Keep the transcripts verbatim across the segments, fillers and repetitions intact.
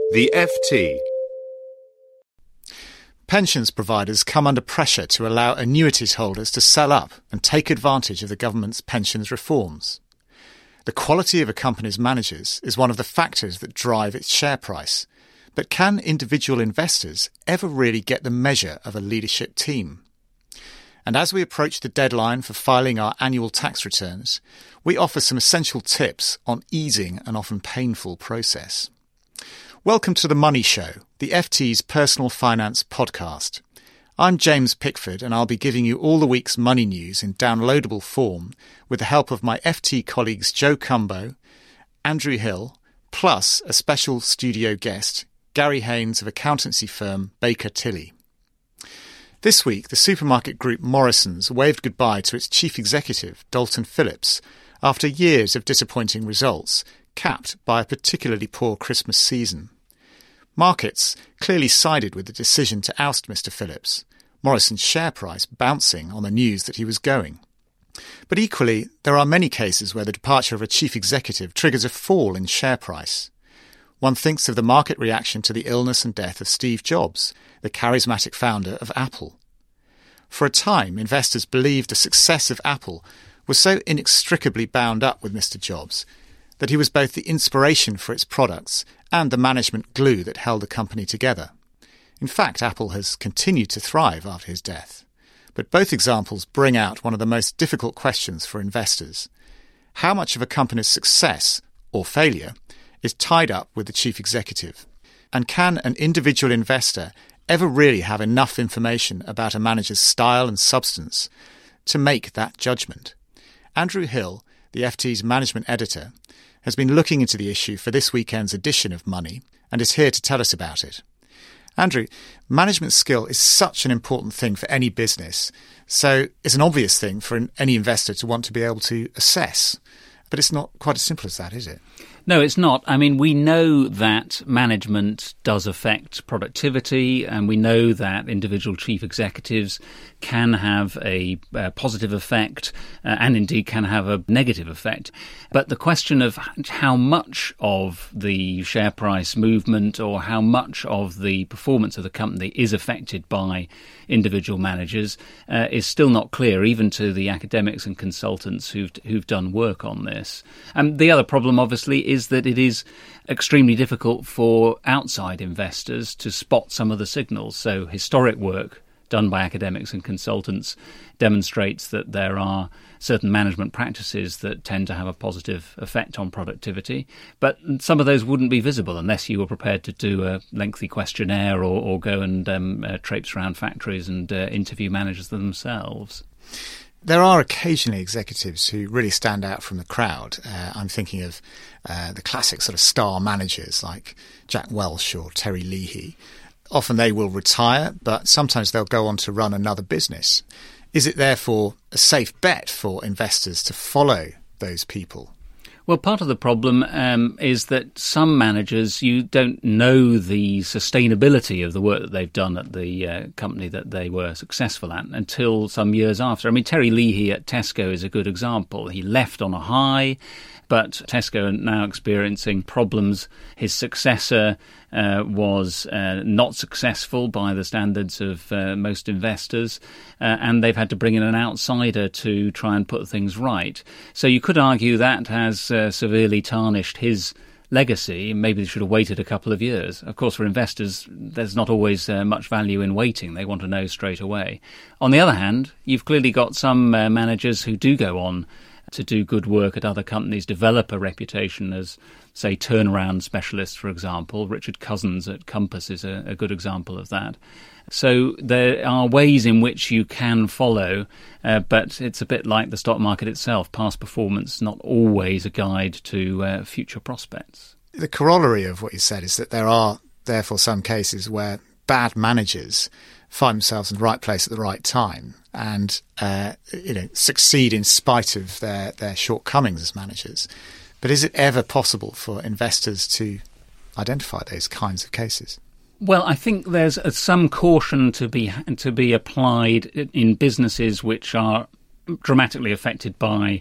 The F T. Pensions providers come under pressure to allow annuities holders to sell up and take advantage of the government's pensions reforms. The quality of a company's managers is one of the factors that drive its share price. But can individual investors ever really get the measure of a leadership team? And as we approach the deadline for filing our annual tax returns, we offer some essential tips on easing an often painful process. Welcome to The Money Show, the F T's personal finance podcast. I'm James Pickford, and I'll be giving you all the week's money news in downloadable form with the help of my F T colleagues Joe Cumbo, Andrew Hill, plus a special studio guest, Gary Haynes of accountancy firm Baker Tilly. This week, the supermarket group Morrisons waved goodbye to its chief executive, Dalton Phillips, after years of disappointing results, capped by a particularly poor Christmas season. Markets clearly sided with the decision to oust Mister Phillips, Morrisons' share price bouncing on the news that he was going. But equally, there are many cases where the departure of a chief executive triggers a fall in share price. One thinks of the market reaction to the illness and death of Steve Jobs, the charismatic founder of Apple. For a time, investors believed the success of Apple was so inextricably bound up with Mister Jobs that he was both the inspiration for its products and the management glue that held the company together. In fact, Apple has continued to thrive after his death. But both examples bring out one of the most difficult questions for investors. How much of a company's success, or failure, is tied up with the chief executive? And can an individual investor ever really have enough information about a manager's style and substance to make that judgment? Andrew Hill, the F T's management editor, has been looking into the issue for this weekend's edition of Money and is here to tell us about it. Andrew, management skill is such an important thing for any business, so it's an obvious thing for any investor to want to be able to assess. But it's not quite as simple as that, is it? No, it's not. I mean, we know that management does affect productivity, and we know that individual chief executives can have a, a positive effect uh, and indeed can have a negative effect. But the question of how much of the share price movement or how much of the performance of the company is affected by individual managers uh, is still not clear, even to the academics and consultants who've, who've done work on this. And the other problem, obviously, is that it is extremely difficult for outside investors to spot some of the signals. So historic work done by academics and consultants demonstrates that there are certain management practices that tend to have a positive effect on productivity, but some of those wouldn't be visible unless you were prepared to do a lengthy questionnaire or, or go and um, uh, traipse around factories and uh, interview managers themselves. There are occasionally executives who really stand out from the crowd. Uh, I'm thinking of uh, the classic sort of star managers like Jack Welch or Terry Leahy. Often they will retire, but sometimes they'll go on to run another business. Is it therefore a safe bet for investors to follow those people? Well, part of the problem um, is that some managers, you don't know the sustainability of the work that they've done at the uh, company that they were successful at until some years after. I mean, Terry Leahy at Tesco is a good example. He left on a high, but Tesco are now experiencing problems. His successor uh, was uh, not successful by the standards of uh, most investors, uh, and they've had to bring in an outsider to try and put things right. So you could argue that has uh, severely tarnished his legacy. Maybe they should have waited a couple of years. Of course, for investors, there's not always uh, much value in waiting. They want to know straight away. On the other hand, you've clearly got some uh, managers who do go on to do good work at other companies, develop a reputation as, say, turnaround specialists, for example. Richard Cousins at Compass is a, a good example of that. So there are ways in which you can follow, uh, but it's a bit like the stock market itself. Past performance, not always a guide to uh, future prospects. The corollary of what you said is that there are, therefore, some cases where bad managers find themselves in the right place at the right time and uh, you know succeed in spite of their, their shortcomings as managers. But is it ever possible for investors to identify those kinds of cases? Well, I think there's uh, some caution to be to be applied in businesses which are dramatically affected by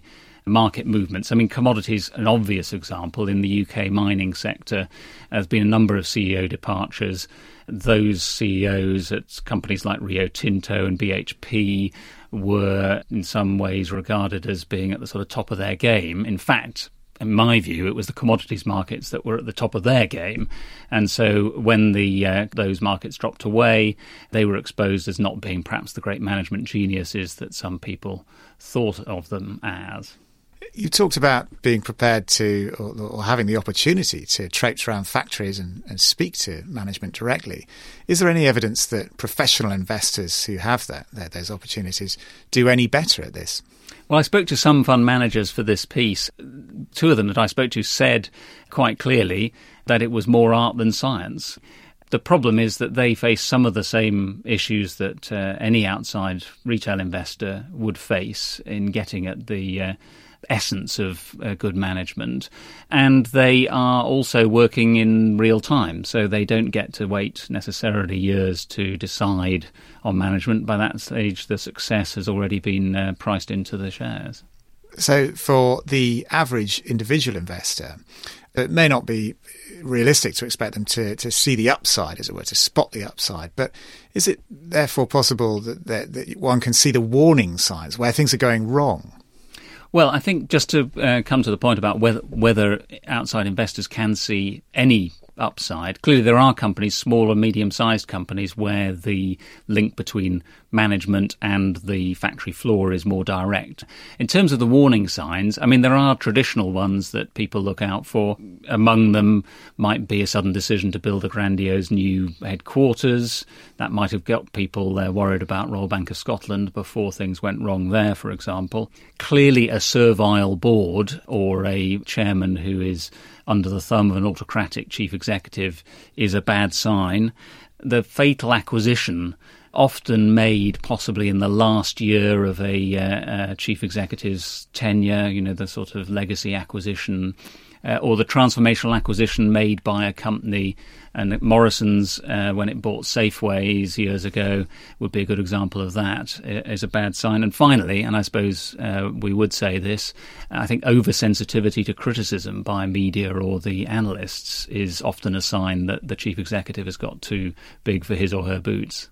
market movements. I mean, commodities, an obvious example. In the U K mining sector, there's been a number of C E O departures. Those C E Os at companies like Rio Tinto and B H P were in some ways regarded as being at the sort of top of their game. In fact, in my view, it was the commodities markets that were at the top of their game. And so when the uh, those markets dropped away, they were exposed as not being perhaps the great management geniuses that some people thought of them as. You talked about being prepared to, or, or having the opportunity to traipse around factories and, and speak to management directly. Is there any evidence that professional investors who have that, that those opportunities do any better at this? Well, I spoke to some fund managers for this piece. Two of them that I spoke to said quite clearly that it was more art than science. The problem is that they face some of the same issues that uh, any outside retail investor would face in getting at the uh, essence of uh, good management, and they are also working in real time, so they don't get to wait necessarily years to decide on management. By that stage, the success has already been uh, priced into the shares. So for the average individual investor, it may not be realistic to expect them to, to see the upside, as it were, to spot the upside. But is it therefore possible that, that, that one can see the warning signs where things are going wrong? Well, I think just to uh, come to the point about whether, whether outside investors can see any upside, clearly there are companies, small and medium-sized companies, where the link between management and the factory floor is more direct. In terms of the warning signs, I mean, there are traditional ones that people look out for. Among them might be a sudden decision to build a grandiose new headquarters. That might have got people uh, worried about Royal Bank of Scotland before things went wrong there, for example. Clearly a servile board or a chairman who is under the thumb of an autocratic chief executive is a bad sign. The fatal acquisition, often made possibly in the last year of a uh, chief executive's tenure, you know, the sort of legacy acquisition, uh, or the transformational acquisition made by a company. And Morrison's, uh, when it bought Safeways years ago, would be a good example of that, is a bad sign. And finally, and I suppose uh, we would say this, I think oversensitivity to criticism by media or the analysts is often a sign that the chief executive has got too big for his or her boots.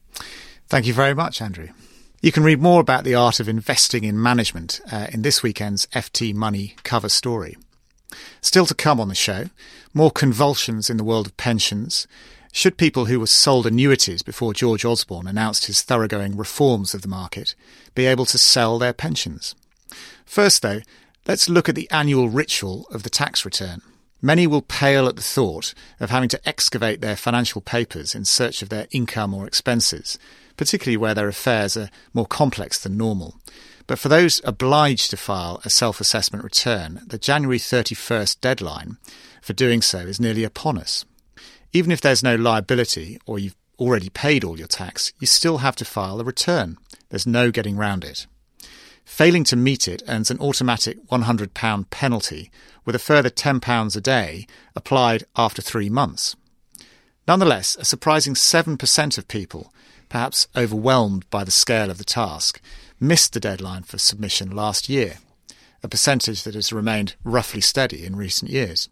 Thank you very much, Andrew. You can read more about the art of investing in management uh, in this weekend's F T Money cover story. Still to come on the show, more convulsions in the world of pensions. Should people who were sold annuities before George Osborne announced his thoroughgoing reforms of the market be able to sell their pensions? First, though, let's look at the annual ritual of the tax return. Many will pale at the thought of having to excavate their financial papers in search of their income or expenses, particularly where their affairs are more complex than normal. But for those obliged to file a self-assessment return, the January thirty-first deadline for doing so is nearly upon us. Even if there's no liability or you've already paid all your tax, you still have to file a return. There's no getting round it. Failing to meet it earns an automatic one hundred pounds penalty, with a further ten pounds a day applied after three months. Nonetheless, a surprising seven percent of people, perhaps overwhelmed by the scale of the task, missed the deadline for submission last year, a percentage that has remained roughly steady in recent years.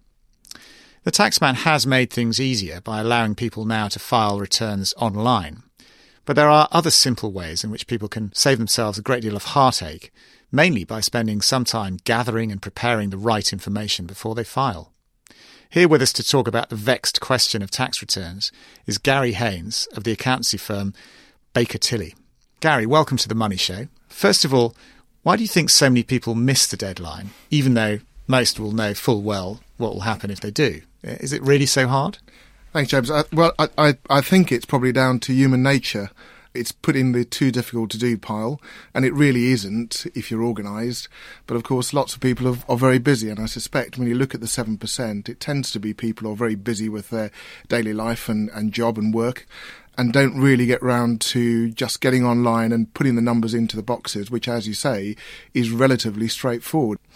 The Taxman has made things easier by allowing people now to file returns online, but there are other simple ways in which people can save themselves a great deal of heartache, mainly by spending some time gathering and preparing the right information before they file. Here with us to talk about the vexed question of tax returns is Gary Haynes of the accountancy firm Baker Tilly. Gary, welcome to The Money Show. First of all, why do you think so many people miss the deadline, even though most will know full well what will happen if they do? Is it really so hard? Thanks, James. I, well, I, I, I think it's probably down to human nature. It's put in the too difficult to do pile, and it really isn't if you're organised. But of course, lots of people are, are very busy, and I suspect when you look at the seven percent, it tends to be people who are very busy with their daily life and, and job and work, and don't really get round to just getting online and putting the numbers into the boxes, which, as you say, is relatively straightforward.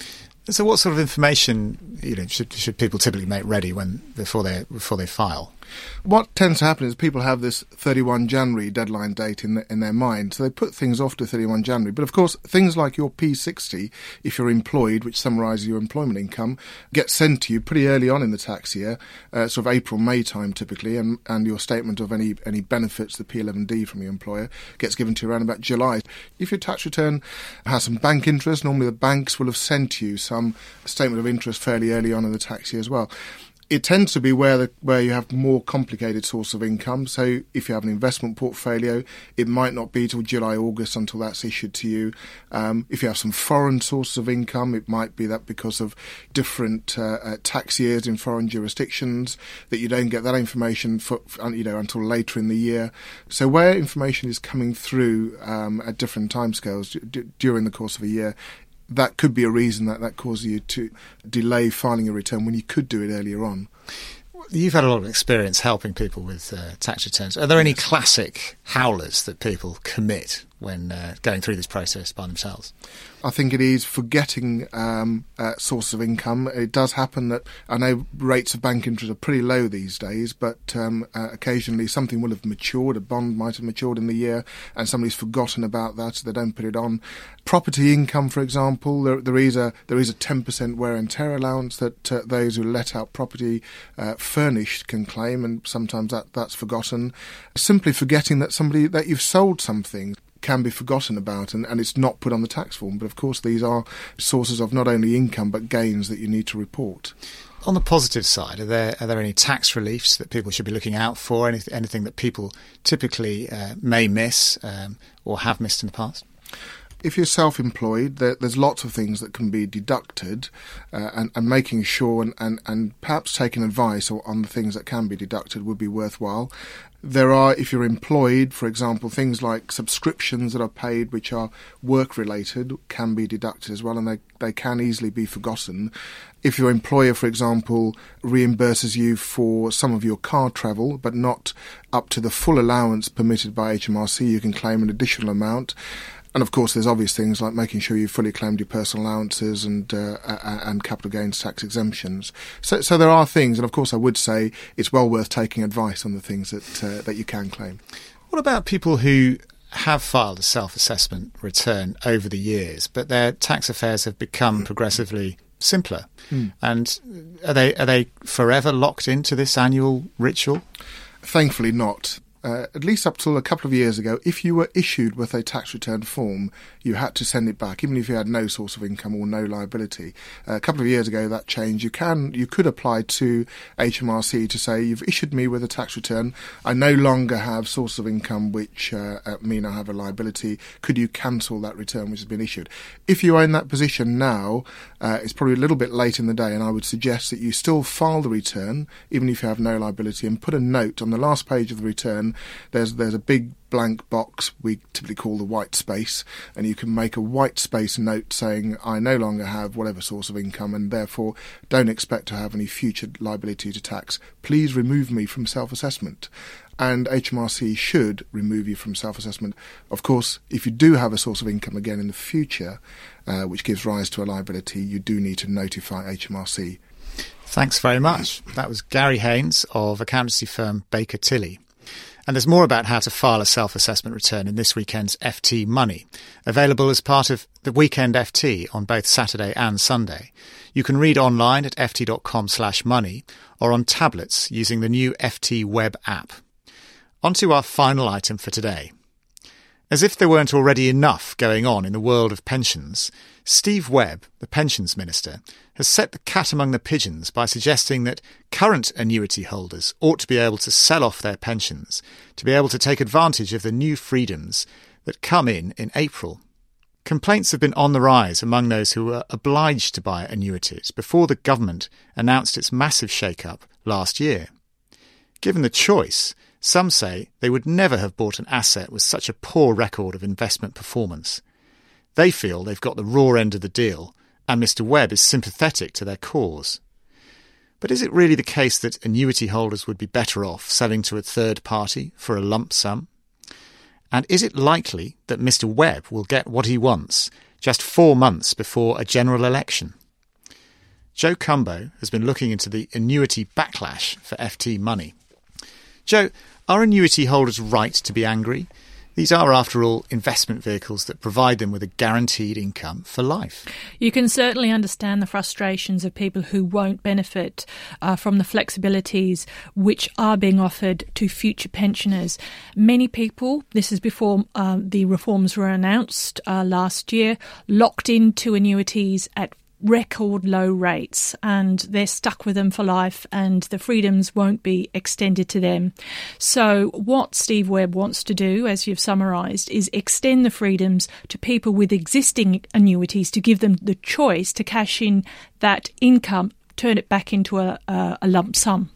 So what sort of information, you know, should should people typically make ready when before they before they file? What tends to happen is people have this thirty-first of January deadline date in the, in their mind, so they put things off to thirty-first of January. But of course, things like your P sixty, if you're employed, which summarises your employment income, gets sent to you pretty early on in the tax year, uh, sort of April, May time typically, and, and your statement of any, any benefits, the P eleven D from your employer, gets given to you around about July. If your tax return has some bank interest, normally the banks will have sent you some statement of interest fairly early on in the tax year as well. It tends to be where the, where you have more complicated source of income. So if you have an investment portfolio, it might not be till July, August until that's issued to you. Um, if you have some foreign sources of income, it might be that because of different uh, uh, tax years in foreign jurisdictions that you don't get that information for, you know, until later in the year. So where information is coming through um, at different timescales d- during the course of a year, that could be a reason that that causes you to delay filing a return when you could do it earlier on. You've had a lot of experience helping people with uh, tax returns. Are there any classic howlers that people commit when uh, going through this process by themselves? I think it is forgetting um, uh, source of income. It does happen that I know rates of bank interest are pretty low these days, but um, uh, occasionally something will have matured, a bond might have matured in the year, and somebody's forgotten about that, so they don't put it on. Property income, for example, there, there is a there is a ten percent wear and tear allowance that uh, those who let out property uh, furnished can claim, and sometimes that, that's forgotten. Simply forgetting that somebody that you've sold something can be forgotten about, and, and it's not put on the tax form. But of course these are sources of not only income but gains that you need to report. On the positive side, are there are there any tax reliefs that people should be looking out for? Any, anything that people typically uh, may miss um, or have missed in the past? If you're self-employed, there, there's lots of things that can be deducted, uh, and, and making sure and, and, and perhaps taking advice on the things that can be deducted would be worthwhile. There are, if you're employed, for example, things like subscriptions that are paid which are work-related can be deducted as well, and they, they can easily be forgotten. If your employer, for example, reimburses you for some of your car travel, but not up to the full allowance permitted by H M R C, you can claim an additional amount. And of course, there's obvious things like making sure you've fully claimed your personal allowances and uh, and capital gains tax exemptions. So, so there are things, and of course, I would say it's well worth taking advice on the things that uh, that you can claim. What about people who have filed a self-assessment return over the years, but their tax affairs have become progressively simpler? Mm. And are they are they forever locked into this annual ritual? Thankfully, not. Uh, at least up till a couple of years ago, if you were issued with a tax return form, you had to send it back, even if you had no source of income or no liability. Uh, a couple of years ago, that changed. You can, you could apply to H M R C to say, you've issued me with a tax return. I no longer have source of income which uh, mean I have a liability. Could you cancel that return which has been issued? If you are in that position now, uh, it's probably a little bit late in the day, and I would suggest that you still file the return, even if you have no liability, and put a note on the last page of the return. There's there's a big blank box we typically call the white space, and you can make a white space note saying, I no longer have whatever source of income and therefore don't expect to have any future liability to tax. Please remove me from self-assessment. And H M R C should remove you from self-assessment. Of course, if you do have a source of income again in the future, uh, which gives rise to a liability, you do need to notify H M R C. Thanks very much. That was Gary Haynes of accountancy firm Baker Tilly. And there's more about how to file a self-assessment return in this weekend's F T Money, available as part of the Weekend F T on both Saturday and Sunday. You can read online at ft.com slash money or on tablets using the new F T web app. On to our final item for today. As if there weren't already enough going on in the world of pensions, Steve Webb, the Pensions Minister, has set the cat among the pigeons by suggesting that current annuity holders ought to be able to sell off their pensions to be able to take advantage of the new freedoms that come in in April. Complaints have been on the rise among those who were obliged to buy annuities before the government announced its massive shake-up last year. Given the choice, some say they would never have bought an asset with such a poor record of investment performance. They feel they've got the raw end of the deal, and Mister Webb is sympathetic to their cause. But is it really the case that annuity holders would be better off selling to a third party for a lump sum? And is it likely that Mister Webb will get what he wants just four months before a general election? Joe Cumbo has been looking into the annuity backlash for F T Money. Joe, are annuity holders right to be angry? These are, after all, investment vehicles that provide them with a guaranteed income for life. You can certainly understand the frustrations of people who won't benefit uh, from the flexibilities which are being offered to future pensioners. Many people, this is before uh, the reforms were announced uh, last year, locked into annuities at record low rates, and they're stuck with them for life, and the freedoms won't be extended to them. So what Steve Webb wants to do, as you've summarised, is extend the freedoms to people with existing annuities to give them the choice to cash in that income, turn it back into a, a, a lump sum.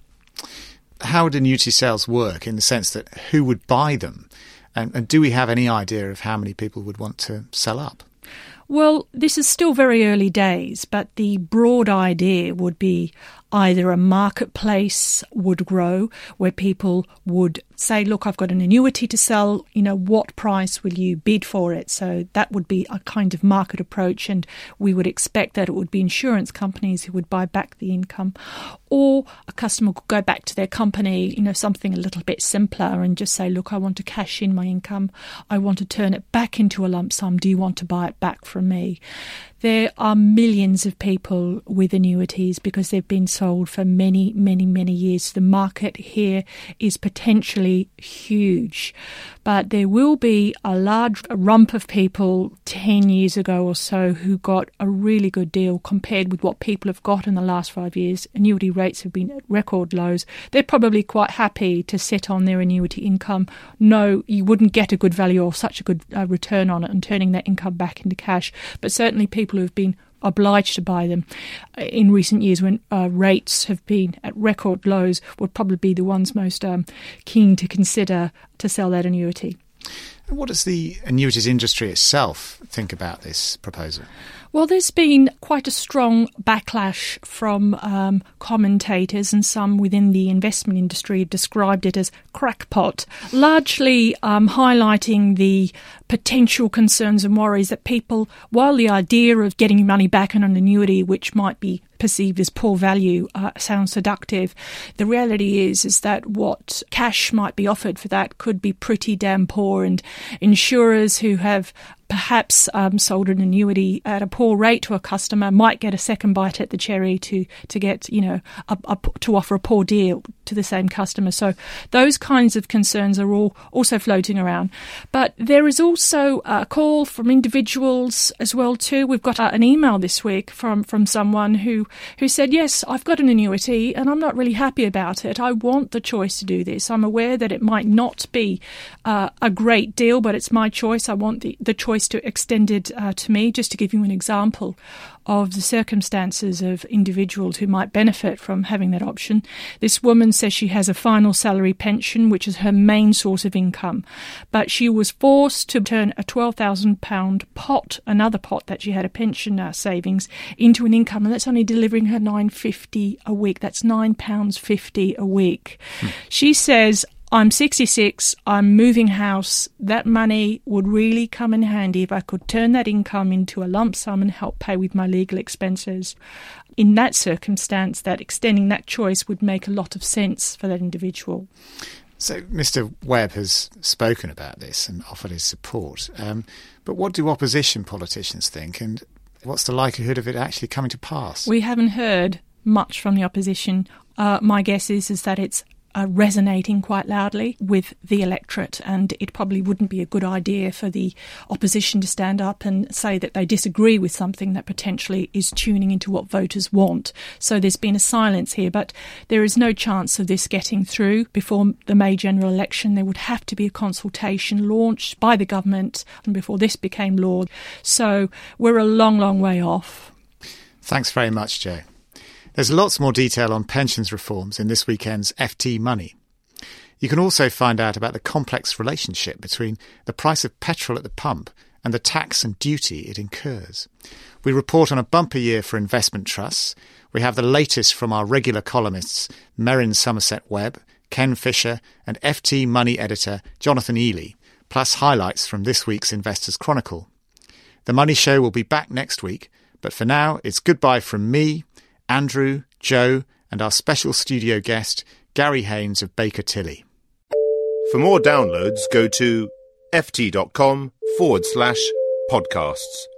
How would annuity sales work, in the sense that who would buy them? And, and do we have any idea of how many people would want to sell up? Well, this is still very early days, but the broad idea would be either a marketplace would grow where people would say, look, I've got an annuity to sell, you know, what price will you bid for it? So that would be a kind of market approach, and we would expect that it would be insurance companies who would buy back the income. Or a customer could go back to their company, you know, something a little bit simpler, and just say, look, I want to cash in my income. I want to turn it back into a lump sum. Do you want to buy it back from me? There are millions of people with annuities because they've been sold for many, many, many years. The market here is potentially huge. But there will be a large rump of people ten years ago or so who got a really good deal compared with what people have got in the last five years. Annuity rates have been at record lows. They're probably quite happy to sit on their annuity income. No, you wouldn't get a good value or such a good uh, return on it and turning that income back into cash. But certainly people who have been obliged to buy them in recent years when uh, rates have been at record lows would probably be the ones most um, keen to consider to sell that annuity. And what does the annuities industry itself think about this proposal? Well, there's been quite a strong backlash from um, commentators, and some within the investment industry have described it as crackpot, largely um, highlighting the potential concerns and worries that people, while the idea of getting money back on an annuity, which might be perceived as poor value, uh, sounds seductive, the reality is is that what cash might be offered for that could be pretty damn poor, and insurers who have perhaps um, sold an annuity at a poor rate to a customer might get a second bite at the cherry to to get, you know, a, a, to offer a poor deal to the same customer. So those kinds of concerns are all also floating around. But there is also a call from individuals as well too. We've got uh, an email this week from, from someone who, who said, yes, I've got an annuity and I'm not really happy about it. I want the choice to do this. I'm aware that it might not be uh, a great deal, but it's my choice. I want the, the choice to extend it uh, to me. Just to give you an example of the circumstances of individuals who might benefit from having that option. This woman says she has a final salary pension, which is her main source of income, but she was forced to turn a twelve thousand pounds pot, another pot that she had a pension uh, savings, into an income, and that's only delivering her nine pounds fifty a week. That's nine pounds fifty a week. Hmm. She says, I'm sixty-six, I'm moving house. That money would really come in handy if I could turn that income into a lump sum and help pay with my legal expenses. In that circumstance, that extending that choice would make a lot of sense for that individual. So Mister Webb has spoken about this and offered his support. Um, but what do opposition politicians think, and what's the likelihood of it actually coming to pass? We haven't heard much from the opposition. Uh, my guess is, is that it's Uh, resonating quite loudly with the electorate, and it probably wouldn't be a good idea for the opposition to stand up and say that they disagree with something that potentially is tuning into what voters want. So there's been a silence here, but there is no chance of this getting through before the May general election. There would have to be a consultation launched by the government and before this became law. So we're a long, long way off. Thanks very much, Jo. There's lots more detail on pensions reforms in this weekend's F T Money. You can also find out about the complex relationship between the price of petrol at the pump and the tax and duty it incurs. We report on a bumper year for investment trusts. We have the latest from our regular columnists Merryn Somerset Webb, Ken Fisher and F T Money editor Jonathan Ely, plus highlights from this week's Investors Chronicle. The Money Show will be back next week, but for now it's goodbye from me, Andrew, Joe, and our special studio guest, Gary Haynes of Baker Tilly. For more downloads, go to ft.com forward slash podcasts.